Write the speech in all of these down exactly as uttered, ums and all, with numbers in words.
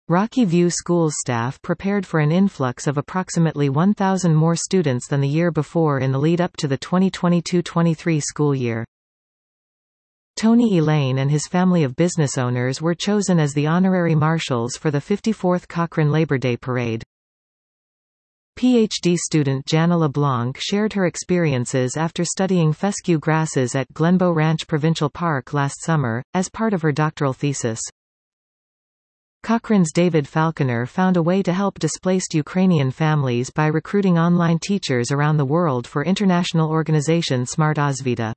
Rocky View School's staff prepared for an influx of approximately one thousand more students than the year before in the lead-up to the twenty twenty-two twenty-three school year. Tony Elaine and his family of business owners were chosen as the honorary marshals for the fifty-fourth Cochrane Labor Day Parade. PhD student Jana LeBlanc shared her experiences after studying fescue grasses at Glenbow Ranch Provincial Park last summer, as part of her doctoral thesis. Cochrane's David Falconer found a way to help displaced Ukrainian families by recruiting online teachers around the world for international organization Smart Osvita.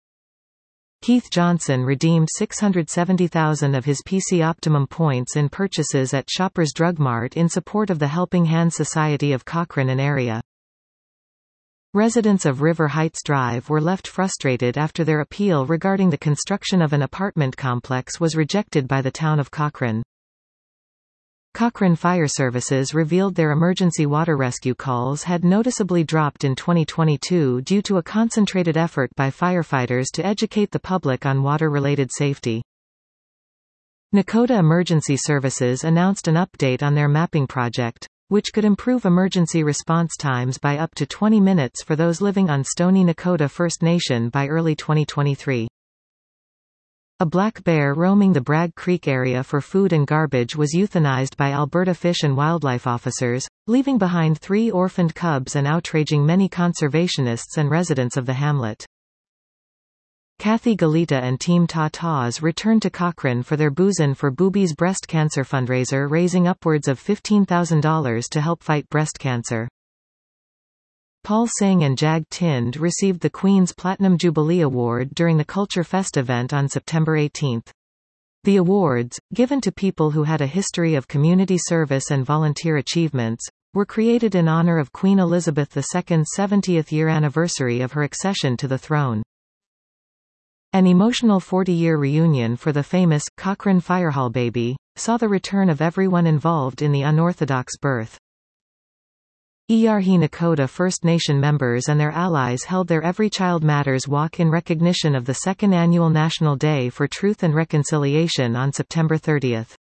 Keith Johnson redeemed six hundred seventy thousand of his P C Optimum points in purchases at Shoppers Drug Mart in support of the Helping Hand Society of Cochrane and area. Residents of River Heights Drive were left frustrated after their appeal regarding the construction of an apartment complex was rejected by the town of Cochrane. Cochrane Fire Services revealed their emergency water rescue calls had noticeably dropped in twenty twenty-two due to a concentrated effort by firefighters to educate the public on water-related safety. Nakota Emergency Services announced an update on their mapping project, which could improve emergency response times by up to twenty minutes for those living on Stoney Nakota First Nation by early twenty twenty-three. A black bear roaming the Bragg Creek area for food and garbage was euthanized by Alberta Fish and Wildlife officers, leaving behind three orphaned cubs and outraging many conservationists and residents of the hamlet. Kathy Galita and Team Tatas returned to Cochrane for their Boozin' for Boobies breast cancer fundraiser, raising upwards of fifteen thousand dollars to help fight breast cancer. Paul Singh and Jag Tind received the Queen's Platinum Jubilee Award during the Culture Fest event on September eighteenth. The awards, given to people who had a history of community service and volunteer achievements, were created in honor of Queen Elizabeth the Second's seventieth year anniversary of her accession to the throne. An emotional forty-year reunion for the famous Cochrane Firehall baby saw the return of everyone involved in the unorthodox birth. Earhee Nakota First Nation members and their allies held their Every Child Matters walk in recognition of the second annual National Day for Truth and Reconciliation on September thirtieth.